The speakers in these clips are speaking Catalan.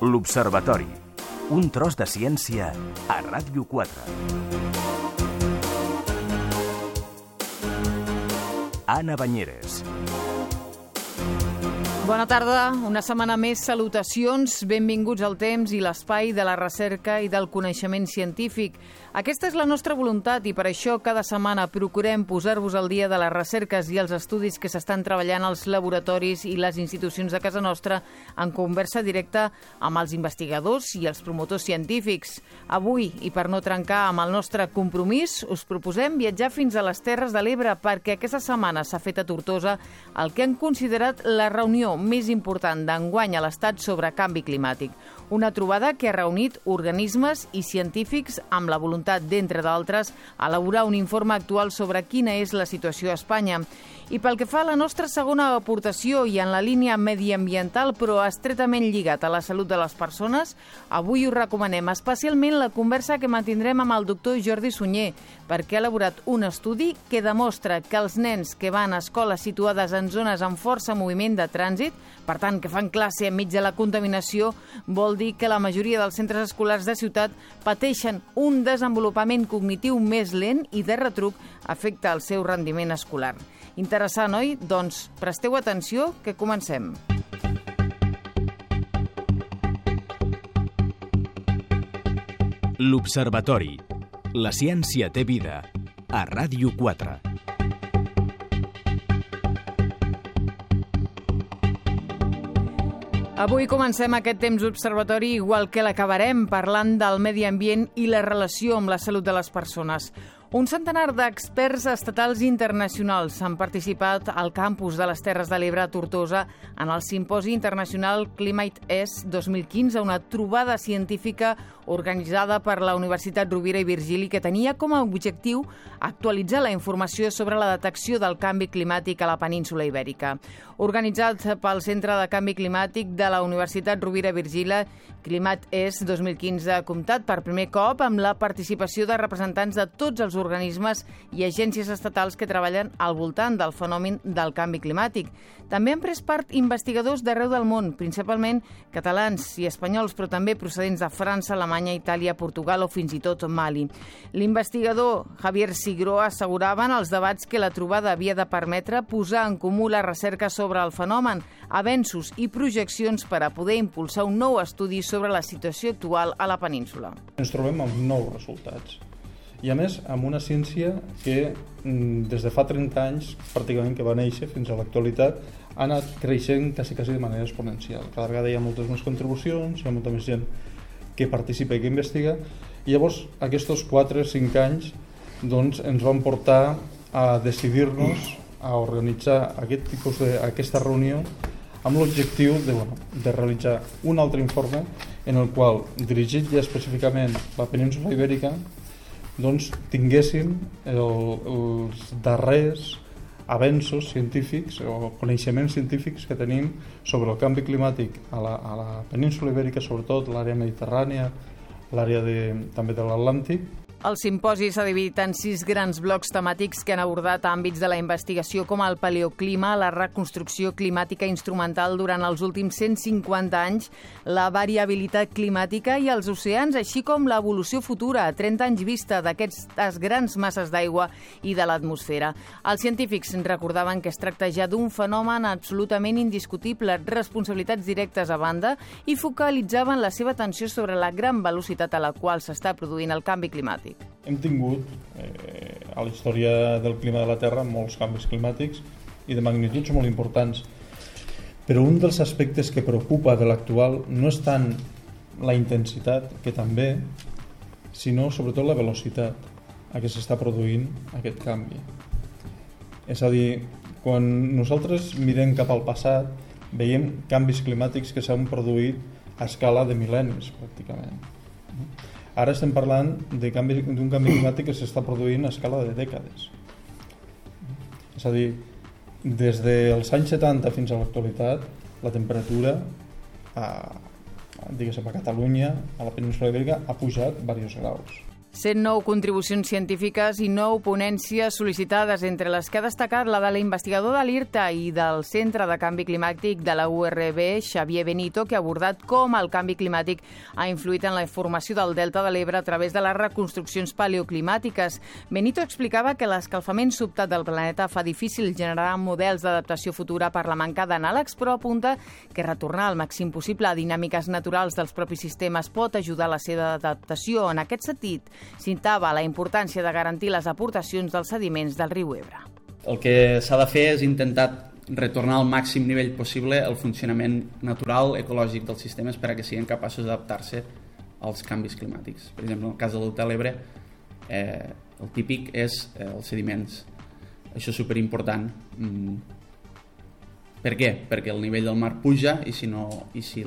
L'Observatori. Un tros de ciència a Ràdio 4. Anna Banyeres. Bona tarda, una setmana més, salutacions, benvinguts al temps i l'espai de la recerca i del coneixement científic. Aquesta és la nostra voluntat i per això cada setmana procurem posar-vos al dia de les recerques i els estudis que s'estan treballant als laboratoris i les institucions de casa nostra en conversa directa amb els investigadors i els promotors científics. Avui, i per no trencar amb el nostre compromís, us proposem viatjar fins a les Terres de l'Ebre perquè aquesta setmana s'ha fet a Tortosa el que han considerat la reunió més important d'enguany a l'Estat sobre canvi climàtic. Una trobada que ha reunit organismes i científics amb la voluntat, d'entre d'altres, elaborar un informe actual sobre quina és la situació a Espanya. I pel que fa a la nostra segona aportació i en la línia mediambiental, però estretament lligat a la salut de les persones, avui us recomanem especialment la conversa que mantindrem amb el doctor Jordi Sunyer, perquè ha elaborat un estudi que demostra que els nens que van a escoles situades en zones amb força moviment de trànsit, per tant, que fan classe enmig de la contaminació, vol dir que la majoria dels centres escolars de ciutat pateixen un desenvolupament cognitiu més lent i de retruc afecta el seu rendiment escolar. Interessant, oi? Doncs presteu atenció, que comencem. L'Observatori. La ciència té vida. A Ràdio 4. Avui comencem aquest temps observatori igual que l'acabarem parlant del medi ambient i la relació amb la salut de les persones. Un centenar d'experts estatals i internacionals han participat al campus de les Terres de l'Ebre a Tortosa en el Simposi Internacional Climate S 2015, una trobada científica organitzada per la Universitat Rovira i Virgili que tenia com a objectiu actualitzar la informació sobre la detecció del canvi climàtic a la península Ibèrica. Organitzat pel Centre de Canvi Climàtic de la Universitat Rovira i Virgili, Climate S 2015 ha comptat per primer cop amb la participació de representants de tots els organismes i agències estatals que treballen al voltant del fenomen del canvi climàtic. També han pres part investigadors d'arreu del món, principalment catalans i espanyols, però també procedents de França, Alemanya, Itàlia, Portugal o fins i tot Mali. L'investigador Javier Sigró assegurava en els debats que la trobada havia de permetre posar en comú la recerca sobre el fenomen, avenços i projeccions per a poder impulsar un nou estudi sobre la situació actual a la península. Ens trobem amb nous resultats. I a més, amb una ciència que des de fa 30 anys, pràcticament que va néixer fins a l'actualitat, ha anat creixent quasi de manera exponencial. Cada vegada hi ha moltes més contribucions, hi ha molta més gent que participa i que investiga, i llavors aquests 4 o 5 anys doncs, ens van portar a decidir-nos a organitzar aquesta reunió amb l'objectiu de realitzar un altre informe en el qual, dirigit ja específicament a la península Ibèrica, doncs tinguéssim els darrers avenços científics o coneixements científics que tenim sobre el canvi climàtic a la península Ibèrica, sobretot l'àrea mediterrània, l'àrea també de l'Atlàntic. El simposi s'ha dividit en 6 grans blocs temàtics que han abordat àmbits de la investigació com el paleoclima, la reconstrucció climàtica instrumental durant els últims 150 anys, la variabilitat climàtica i els oceans, així com l'evolució futura a 30 anys vista d'aquestes grans masses d'aigua i de l'atmosfera. Els científics recordaven que es tracta ja d'un fenomen absolutament indiscutible, responsabilitats directes a banda, i focalitzaven la seva atenció sobre la gran velocitat a la qual s'està produint el canvi climàtic. Hem tingut a la història del clima de la Terra molts canvis climàtics i de magnituds molt importants, però un dels aspectes que preocupa de l'actual no és tant la intensitat, que també, sinó sobretot la velocitat a què s'està produint aquest canvi. És a dir, quan nosaltres mirem cap al passat, veiem canvis climàtics que s'han produït a escala de mil·lennis, pràcticament. Ara estem parlant d'un canvi climàtic que s'està produint a escala de dècades. És a dir, des dels anys 70 fins a l'actualitat, la temperatura a Catalunya, a la península Ibèrica, ha pujat diversos graus. 109 contribucions científiques i 9 ponències sol·licitades, entre les que ha destacat la de l'investigador de l'IRTA i del Centre de Canvi Climàtic de la URB, Xavier Benito, que ha abordat com el canvi climàtic ha influït en la formació del Delta de l'Ebre a través de les reconstruccions paleoclimàtiques. Benito explicava que l'escalfament sobtat del planeta fa difícil generar models d'adaptació futura per la manca d'anàlegs, però apunta que retornar al màxim possible a dinàmiques naturals dels propis sistemes pot ajudar a la seva adaptació. En aquest sentit, citava la importància de garantir les aportacions dels sediments del riu Ebre. El que s'ha de fer és intentar retornar al màxim nivell possible el funcionament natural, ecològic dels sistemes per a que siguin capaços d'adaptar-se als canvis climàtics. Per exemple, en el cas del Delta de l'Ebre, el típic és els sediments. Això és superimportant. Per què? Perquè el nivell del mar puja i si no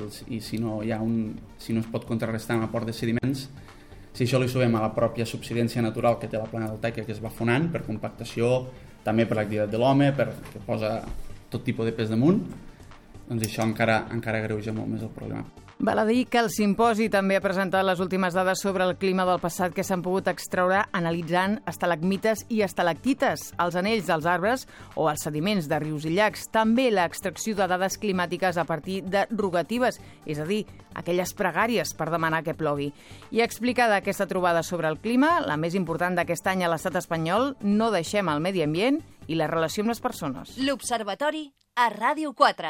es pot contrarrestar un aport de sediments, si això li sumem a la pròpia subsidència natural que té la plana deltaica, que es va fonant per compactació, també per l'activitat de l'home, que posa tot tipus de pes damunt, doncs això encara agreuja molt més el problema. Val a dir que el simposi també ha presentat les últimes dades sobre el clima del passat que s'han pogut extraure analitzant estalagmites i estalactites, els anells dels arbres o els sediments de rius i llacs. També l'extracció de dades climàtiques a partir de rogatives, és a dir, aquelles pregàries per demanar que plogui. I explicada aquesta trobada sobre el clima, la més important d'aquest any a l'estat espanyol, no deixem el medi ambient i la relació amb les persones. L'Observatori a Ràdio 4.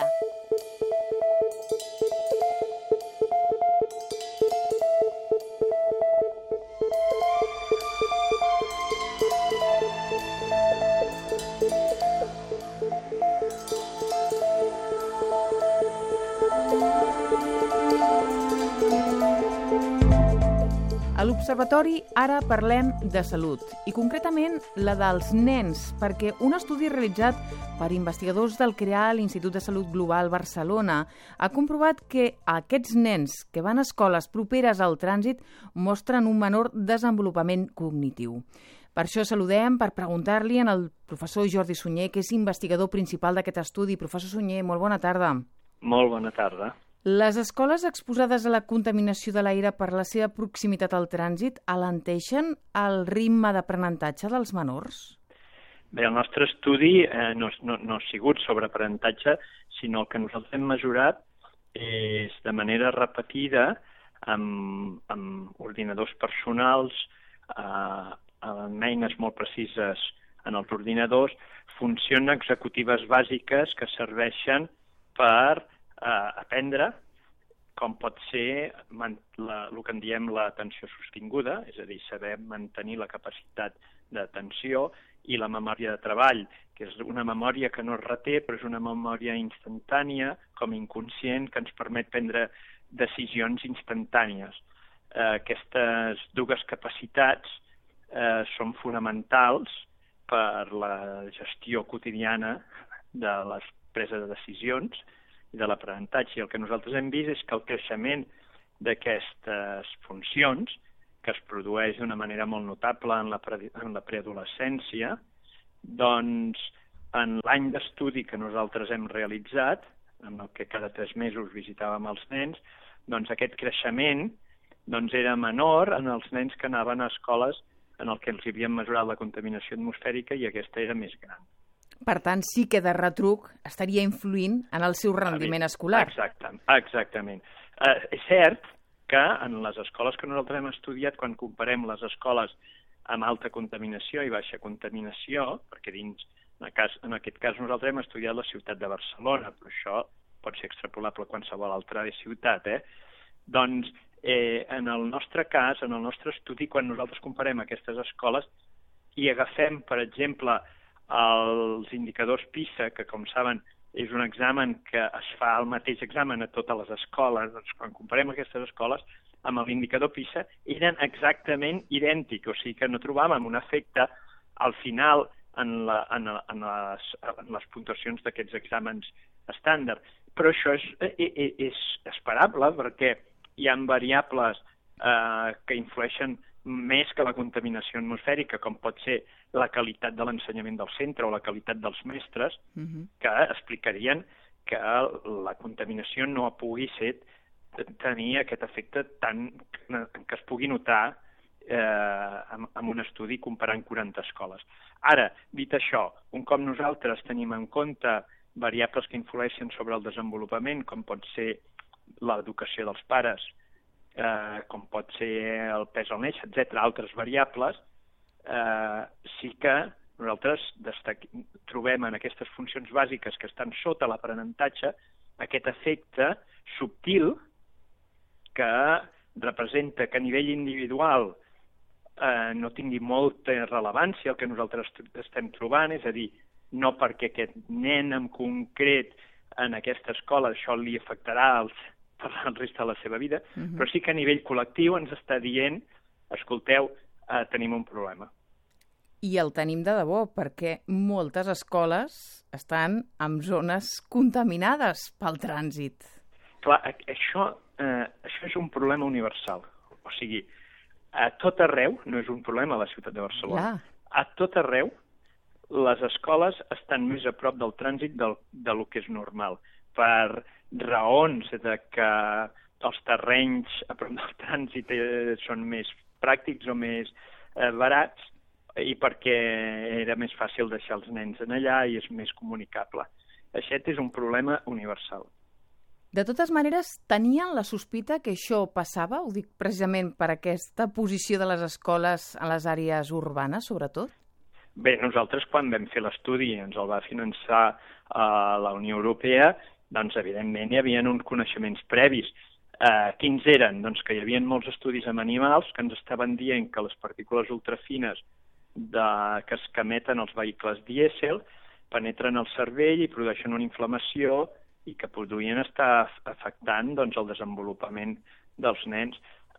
A l'Observatori ara parlem de salut, i concretament la dels nens, perquè un estudi realitzat per investigadors del CREA, l'Institut de Salut Global Barcelona, ha comprovat que aquests nens que van a escoles properes al trànsit mostren un menor desenvolupament cognitiu. Per això saludem per preguntar-li al professor Jordi Sunyer, que és investigador principal d'aquest estudi. Professor Sunyer, molt bona tarda. Molt bona tarda. Les escoles exposades a la contaminació de l'aire per la seva proximitat al trànsit alenteixen el ritme d'aprenentatge dels menors? Bé, el nostre estudi no ha sigut sobre aprenentatge, sinó el que nosaltres hem mesurat és de manera repetida amb ordinadors personals, amb eines molt precises en els ordinadors, funcions executives bàsiques que serveixen per aprendre, com pot ser el que en diem l'atenció sostinguda, és a dir, saber mantenir la capacitat d'atenció, i la memòria de treball, que és una memòria que no es reté, però és una memòria instantània, com inconscient, que ens permet prendre decisions instantànies. Aquestes dues capacitats són fonamentals per la gestió quotidiana de les preses de decisions i de l'aprenentatge. I el que nosaltres hem vist és que el creixement d'aquestes funcions, que es produeix d'una manera molt notable en la preadolescència, doncs en l'any d'estudi que nosaltres hem realitzat, en el que cada 3 mesos visitàvem els nens, doncs aquest creixement era menor en els nens que anaven a escoles en el que els havíem mesurat la contaminació atmosfèrica, i aquesta era més gran. Per tant, sí que de retruc estaria influint en el seu rendiment escolar. Exactament. És cert que en les escoles que nosaltres hem estudiat, quan comparem les escoles amb alta contaminació i baixa contaminació, perquè en aquest cas nosaltres hem estudiat la ciutat de Barcelona, però això pot ser extrapolable a qualsevol altra ciutat, doncs en el nostre cas, en el nostre estudi, quan nosaltres comparem aquestes escoles i agafem, per exemple, els indicadors PISA, que com saben és un examen que es fa el mateix examen a totes les escoles, doncs quan comparem aquestes escoles amb l'indicador PISA eren exactament idèntics, o sigui que no trobàvem un efecte al final en les puntuacions d'aquests exàmens estàndard. Però això és esperable, perquè hi ha variables que influeixen més que la contaminació atmosfèrica, com pot ser la qualitat de l'ensenyament del centre o la qualitat dels mestres, que explicarien que la contaminació no pugui tenir aquest efecte que es pugui notar amb un estudi comparant 40 escoles. Ara, dit això, un cop nosaltres tenim en compte variables que influeixen sobre el desenvolupament, com pot ser l'educació dels pares, com pot ser el pes al néixer, etc., altres variables, sí que nosaltres trobem en aquestes funcions bàsiques que estan sota l'aprenentatge aquest efecte subtil que representa que a nivell individual no tingui molta rellevància el que nosaltres estem trobant, és a dir, no perquè aquest nen en concret en aquesta escola això li afectarà per el rest de la seva vida, però sí que a nivell col·lectiu ens està dient, escolteu, tenim un problema. I el tenim de debò, perquè moltes escoles estan en zones contaminades pel trànsit. Clar, això és un problema universal. O sigui, a tot arreu, no és un problema a la ciutat de Barcelona, a tot arreu les escoles estan més a prop del trànsit del que és normal, per raons de que els terrenys a prop del trànsit són més pràctics o més barats, i perquè era més fàcil deixar els nens en allà i és més comunicable. Aquest és un problema universal. De totes maneres, tenien la sospita que això passava? Ho dic precisament per aquesta posició de les escoles a les àrees urbanes, sobretot? Bé, nosaltres quan vam fer l'estudi ens el va finançar la Unió Europea, doncs evidentment hi havia uns coneixements previs. Quins eren? Doncs que hi havia molts estudis amb animals que ens estaven dient que les partícules ultrafines que es emeten els vehicles dièsel penetren al cervell i produeixen una inflamació i que podrien estar afectant doncs, el desenvolupament dels nens.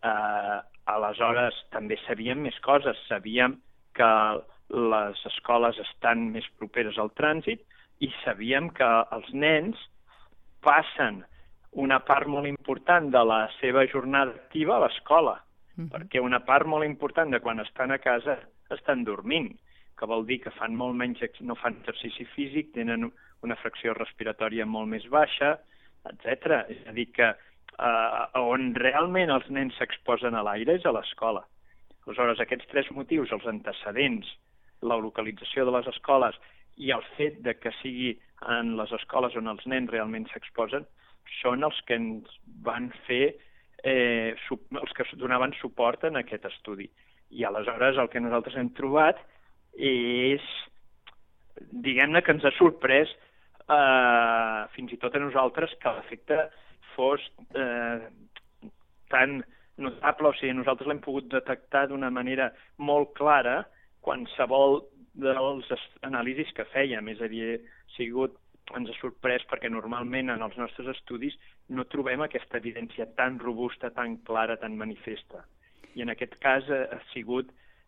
Aleshores, també sabíem més coses. Sabíem que les escoles estan més properes al trànsit i sabíem que els nens passen una part molt important de la seva jornada activa a l'escola, perquè una part molt important de quan estan a casa estan dormint, que vol dir que fan molt menys, no fan exercici físic, tenen una fracció respiratòria molt més baixa, etc. És a dir, que on realment els nens s'exposen a l'aire és a l'escola. Aleshores, aquests tres motius, els antecedents, la localització de les escoles i el fet de que sigui en les escoles on els nens realment s'exposen, són els que ens van fer, els que donaven suport en aquest estudi. I aleshores el que nosaltres hem trobat és, diguem-ne que ens ha sorprès fins i tot a nosaltres que l'efecte fos tan notable, o sigui, nosaltres l'hem pogut detectar d'una manera molt clara qualsevol dels anàlisis que fèiem, és a dir, ens ha sorprès perquè normalment en els nostres estudis no trobem aquesta evidència tan robusta, tan clara, tan manifesta. I en aquest cas ha sigut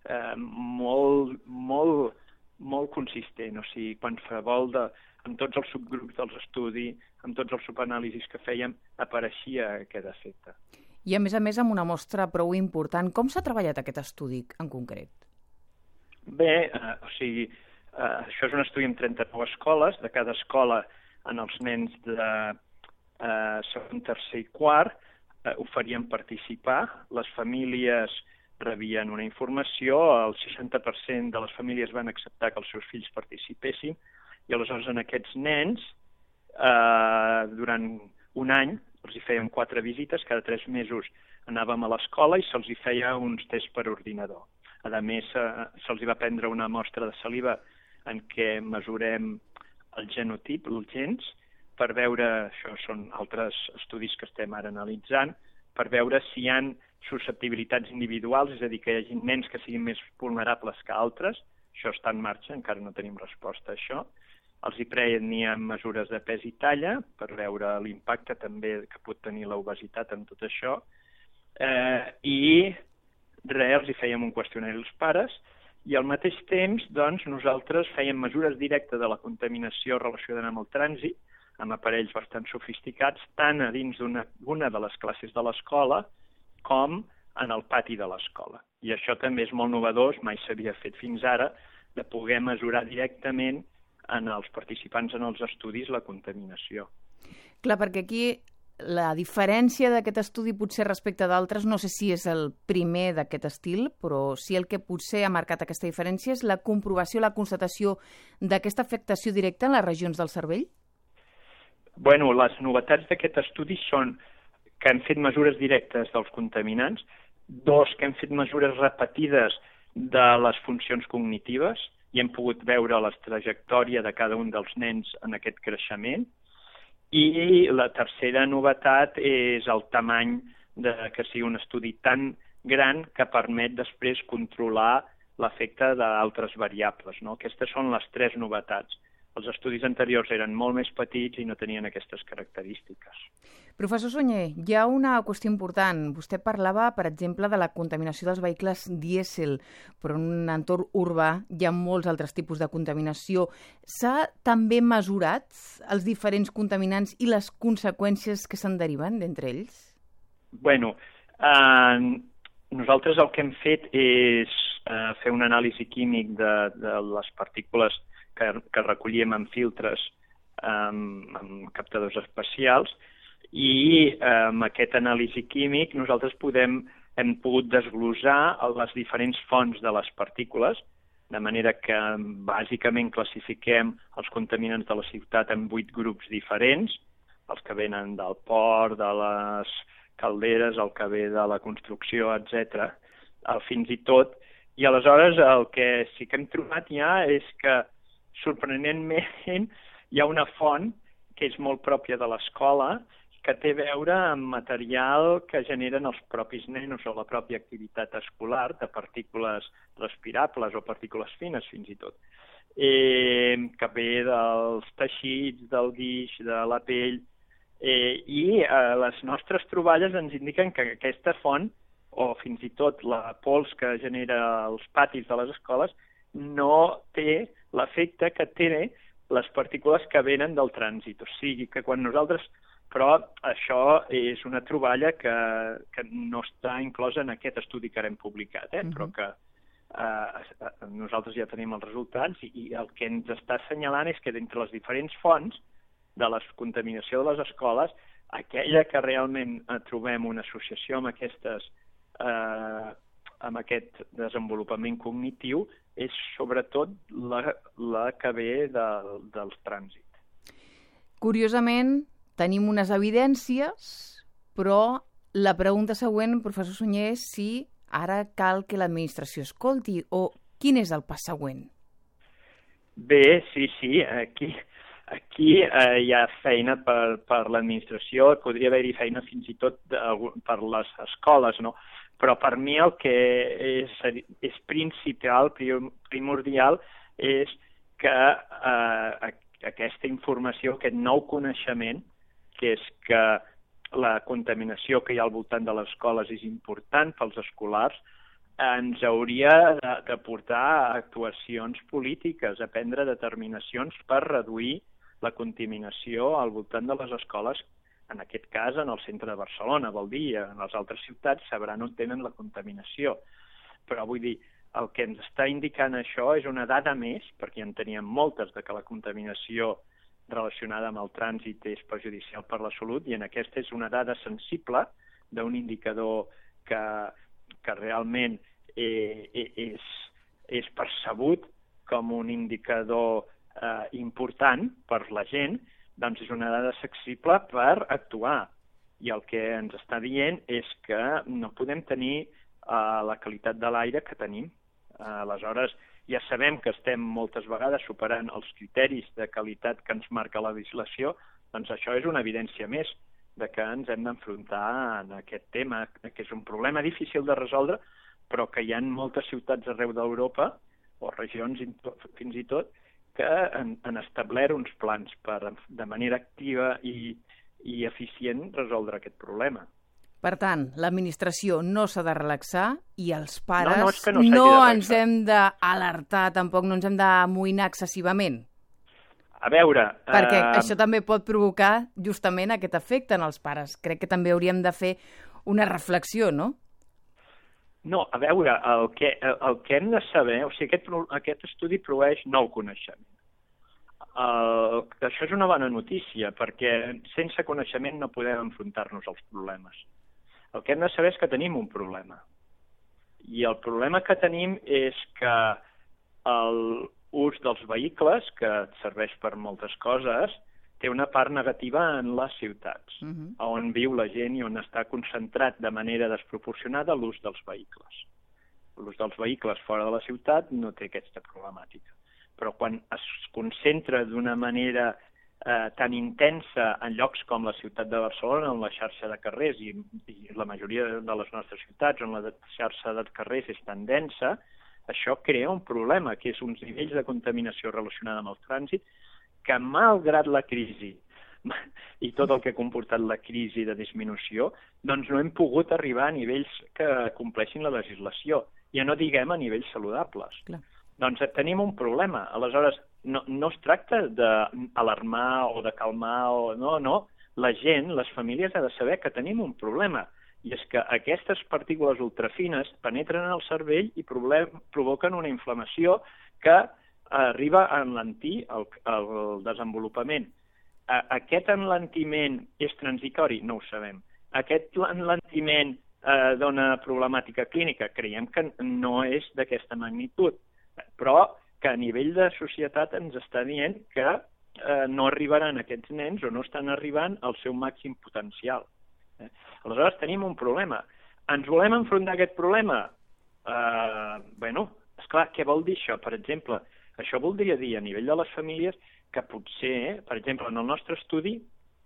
molt consistent, o sigui, qualsevol amb tots els subgrups dels estudis, amb tots els subanàlisis que fèiem, apareixia aquest efecte. I a més amb una mostra prou important. Com s'ha treballat aquest estudi en concret? Bé, o sigui, això és un estudi amb 39 escoles, de cada escola en els nens de segon, tercer i quart oferien participar, les famílies rebien una informació, el 60% de les famílies van acceptar que els seus fills participessin, i aleshores en aquests nens, durant un any, els hi fèiem 4 visites, cada 3 mesos anàvem a l'escola i se'ls hi feia uns tests per ordinador. A més, se'ls hi va prendre una mostra de saliva en què mesurem el genotip, els gens, per veure, això són altres estudis que estem ara analitzant, per veure si hi ha susceptibilitats individuals, és a dir, que hi hagi nens que siguin més vulnerables que altres. Això està en marxa, encara no tenim resposta a això. Els hi preníem mesures de pes i talla per veure l'impacte també que pot tenir l'obesitat en tot això. I els hi fèiem un qüestionari als pares i al mateix temps doncs, nosaltres fèiem mesures directes de la contaminació relacionada amb el trànsit, amb aparells bastant sofisticats, tant a dins d'una de les classes de l'escola com en el pati de l'escola. I això també és molt novedós, mai s'havia fet fins ara, de poder mesurar directament en els participants en els estudis la contaminació. Clar, perquè aquí la diferència d'aquest estudi potser respecte d'altres, no sé si és el primer d'aquest estil, però sí el que potser ha marcat aquesta diferència és la comprovació, la constatació d'aquesta afectació directa en les regions del cervell? Bueno, les novetats d'aquest estudi són que hem fet mesures directes dels contaminants, que hem fet mesures repetides de les funcions cognitives i hem pogut veure la trajectòria de cada un dels nens en aquest creixement. I la tercera novetat és el tamany que sigui un estudi tan gran que permet després controlar l'efecte d'altres variables, no? Aquestes són les 3 novetats. Els estudis anteriors eren molt més petits i no tenien aquestes característiques. Professor Sunyer, hi ha una qüestió important. Vostè parlava, per exemple, de la contaminació dels vehicles dièsel, però en un entorn urbà hi ha molts altres tipus de contaminació. S'ha també mesurat els diferents contaminants i les conseqüències que se'n deriven d'entre ells? Bueno, nosaltres el que hem fet és fer un anàlisi químic de les partícules que recollíem en filtres amb captadors especials i amb aquest anàlisi químic nosaltres hem pogut desglossar les diferents fonts de les partícules, de manera que bàsicament classifiquem els contaminants de la ciutat en 8 grups diferents, els que venen del port, de les calderes, el que ve de la construcció, etc. Fins i tot. I aleshores el que sí que hem trobat ja és que sorprenentment hi ha una font que és molt pròpia de l'escola que té a veure amb material que generen els propis nenos o la pròpia activitat escolar, de partícules respirables o partícules fines fins i tot, que ve dels teixits, del guix, de la pell, i les nostres troballes ens indiquen que aquesta font, o fins i tot la pols que genera els patis de les escoles, no té l'efecte que tenen les partícules que venen del trànsit. O sigui que quan nosaltres... Però això és una troballa que no està inclosa en aquest estudi que hem publicat, però que nosaltres ja tenim els resultats i el que ens està assenyalant és que d'entre les diferents fonts de la contaminació de les escoles, aquella que realment trobem una associació amb amb aquest desenvolupament cognitiu és sobretot la que ve del trànsit. Curiosament, tenim unes evidències, però la pregunta següent, professor Sunyer, és si ara cal que l'administració escolti o quin és el pas següent? Bé, sí, aquí hi ha feina per l'administració, podria haver-hi feina fins i tot per les escoles, no? Però per mi el que és principal, primordial, és que aquesta informació, aquest nou coneixement, que és que la contaminació que hi ha al voltant de les escoles és important pels escolars, ens hauria de portar a actuacions polítiques, a prendre determinacions per reduir la contaminació al voltant de les escoles, en aquest cas en el centre de Barcelona, vol dir, en les altres ciutats sabran on tenen la contaminació. Però vull dir, el que ens està indicant això és una dada més, perquè en teníem moltes de que la contaminació relacionada amb el trànsit és perjudicial per la salut, i en aquesta és una dada sensible d'un indicador que realment és percebut com un indicador important per la gent, doncs és una dada sensible per actuar. I el que ens està dient és que no podem tenir la qualitat de l'aire que tenim. Aleshores, ja sabem que estem moltes vegades superant els criteris de qualitat que ens marca la legislació, doncs això és una evidència més de que ens hem d'enfrontar en aquest tema, que és un problema difícil de resoldre, però que hi ha moltes ciutats arreu d'Europa, o regions fins i tot, que han establert uns plans per, de manera activa i eficient, resoldre aquest problema. Per tant, l'administració no s'ha de relaxar i els pares no ens hem d'alertar, tampoc no ens hem d'amoïnar excessivament. A veure... Perquè això també pot provocar justament aquest efecte en els pares. Crec que també hauríem de fer una reflexió, no? No, a veure, el que hem de saber, o sigui, aquest estudi proveeix nou coneixement. això és una bona notícia, perquè sense coneixement no podem enfrontar-nos als problemes. El que hem de saber és que tenim un problema. I el problema que tenim és que l'ús dels vehicles, que et serveix per moltes coses, té una part negativa en les ciutats, on viu la gent i on està concentrat de manera desproporcionada l'ús dels vehicles. L'ús dels vehicles fora de la ciutat no té aquesta problemàtica. Però quan es concentra d'una manera tan intensa en llocs com la ciutat de Barcelona, on la xarxa de carrers i la majoria de les nostres ciutats on la xarxa de carrers és tan densa, això crea un problema, que és uns nivells de contaminació relacionada amb el trànsit, que malgrat la crisi i tot el que ha comportat la crisi de disminució, doncs no hem pogut arribar a nivells que compleixin la legislació, ja no diguem a nivells saludables. Clar. Doncs tenim un problema. Aleshores, no es tracta d'alarmar o de calmar, no. La gent, les famílies, ha de saber que tenim un problema. I és que aquestes partícules ultrafines penetren en el cervell i provoquen una inflamació que arriba a enlentir el desenvolupament. Aquest enlentiment és transitori? No ho sabem. Aquest enlentiment dona problemàtica clínica? Creiem que no és d'aquesta magnitud, però que a nivell de societat ens està dient que no arribaran aquests nens o no estan arribant al seu màxim potencial. Aleshores tenim un problema. Ens volem enfrontar a aquest problema? Esclar, què vol dir això? Per exemple, això voldria dir a nivell de les famílies que potser, per exemple, en el nostre estudi,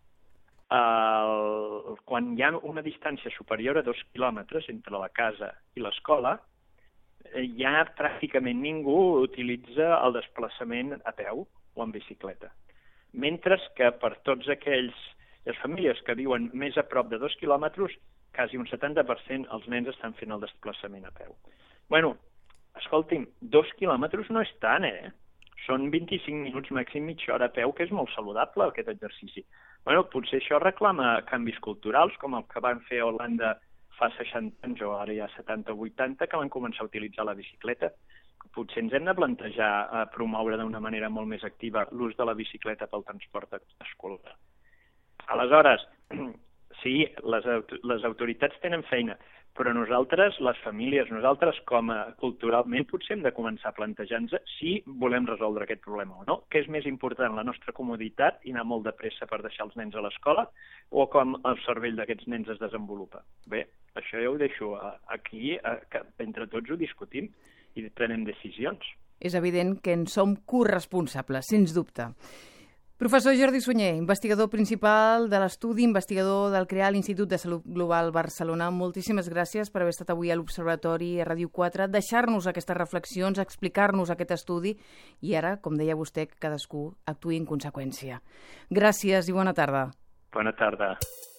quan hi ha una distància superior a 2 quilòmetres entre la casa i l'escola, ja pràcticament ningú utilitza el desplaçament a peu o en bicicleta. Mentre que per tots les famílies que viuen més a prop de 2 quilòmetres, quasi un 70% els nens estan fent el desplaçament a peu. Escolti'm, 2 quilòmetres no és tant, Són 25 minuts, màxim mitja hora a peu, que és molt saludable, aquest exercici. Potser això reclama canvis culturals, com el que van fer a Holanda fa 60 anys, o ara ja 70 o 80, que van començar a utilitzar la bicicleta. Potser ens hem de plantejar promoure d'una manera molt més activa l'ús de la bicicleta pel transport escolar. Aleshores, sí, les autoritats tenen feina, però nosaltres, les famílies, nosaltres com a culturalment potser hem de començar a plantejar-nos si volem resoldre aquest problema o no. Què és més important, la nostra comoditat i anar molt de pressa per deixar els nens a l'escola o com el cervell d'aquests nens es desenvolupa? Bé, això ja ho deixo aquí, que entre tots ho discutim i prenem decisions. És evident que en som corresponsables, sens dubte. Professor Jordi Sunyer, investigador principal de l'estudi, investigador del CREA, l'Institut de Salut Global Barcelona. Moltíssimes gràcies per haver estat avui a l'Observatori a Ràdio 4, deixar-nos aquestes reflexions, explicar-nos aquest estudi i ara, com deia vostè, que cadascú actuï en conseqüència. Gràcies i bona tarda. Bona tarda.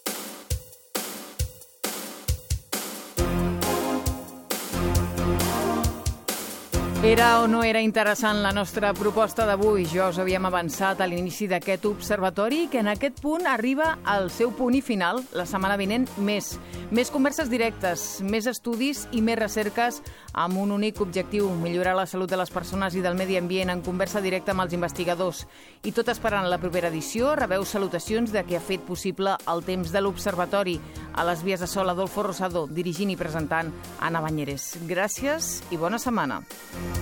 Era o no era interessant la nostra proposta d'avui? Ja us havíem avançat a l'inici d'aquest observatori que en aquest punt arriba al seu punt i final. La setmana vinent més converses directes, més estudis i més recerques amb un únic objectiu, millorar la salut de les persones i del medi ambient en conversa directa amb els investigadors. I tot esperant la propera edició, rebeu salutacions de qui ha fet possible el temps de l'observatori. A les vies de so, Adolfo Rosado, dirigint i presentant Anna Banyeres. Gràcies i bona setmana.